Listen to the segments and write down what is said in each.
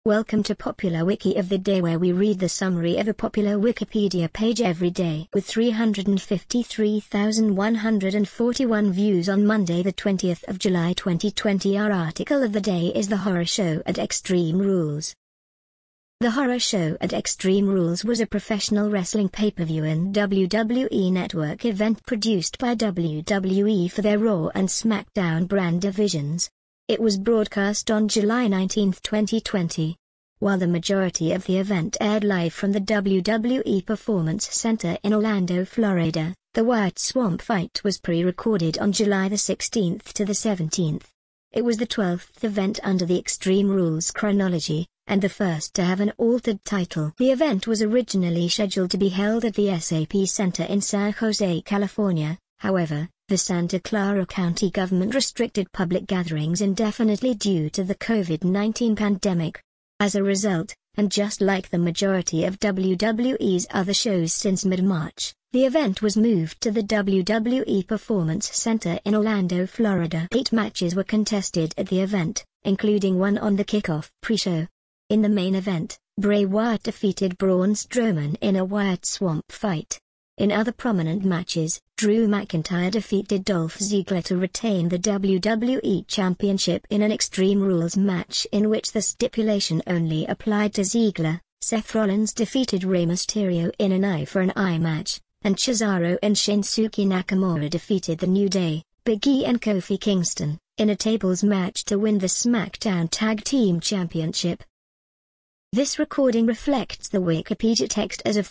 Welcome to Popular Wiki of the Day, where we read the summary of a popular Wikipedia page every day. With 353,141 views on Monday the 20th of July 2020, our article of the day is The Horror Show at Extreme Rules. The Horror Show at Extreme Rules was a professional wrestling pay-per-view and WWE Network event produced by WWE for their Raw and SmackDown brand divisions. It was broadcast on July 19, 2020. While the majority of the event aired live from the WWE Performance Center in Orlando, Florida, the Wyatt Swamp fight was pre-recorded on July the 16th to the 17th. It was the 12th event under the Extreme Rules chronology, and the first to have an altered title. The event was originally scheduled to be held at the SAP Center in San Jose, California. However, the Santa Clara County government restricted public gatherings indefinitely due to the COVID-19 pandemic. As a result, and just like the majority of WWE's other shows since mid-March, the event was moved to the WWE Performance Center in Orlando, Florida. 8 matches were contested at the event, including one on the kickoff pre-show. In the main event, Bray Wyatt defeated Braun Strowman in a Wyatt Swamp fight. In other prominent matches, Drew McIntyre defeated Dolph Ziggler to retain the WWE Championship in an Extreme Rules match in which the stipulation only applied to Ziggler. Seth Rollins defeated Rey Mysterio in an eye-for-an-eye match, and Cesaro and Shinsuke Nakamura defeated The New Day, Big E and Kofi Kingston, in a tables match to win the SmackDown Tag Team Championship. This recording reflects the Wikipedia text as of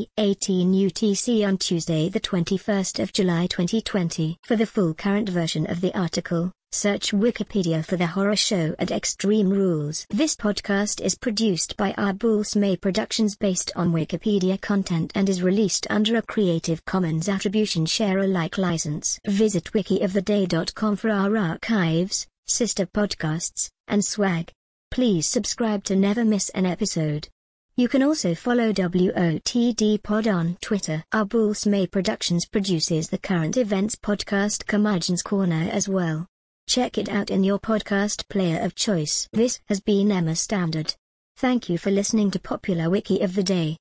3:18 UTC on Tuesday the 21st of July 2020. For the full current version of the article, search Wikipedia for The Horror Show at Extreme Rules. This podcast is produced by Arbulsmay Productions based on Wikipedia content and is released under a Creative Commons Attribution Share Alike license. Visit wikioftheday.com for our archives, sister podcasts, and swag. Please subscribe to never miss an episode. You can also follow WOTD Pod on Twitter. Arbulsmay Productions produces the current events podcast Curmudgeon's Corner as well. Check it out in your podcast player of choice. This has been Emma Standard. Thank you for listening to Popular Wiki of the Day.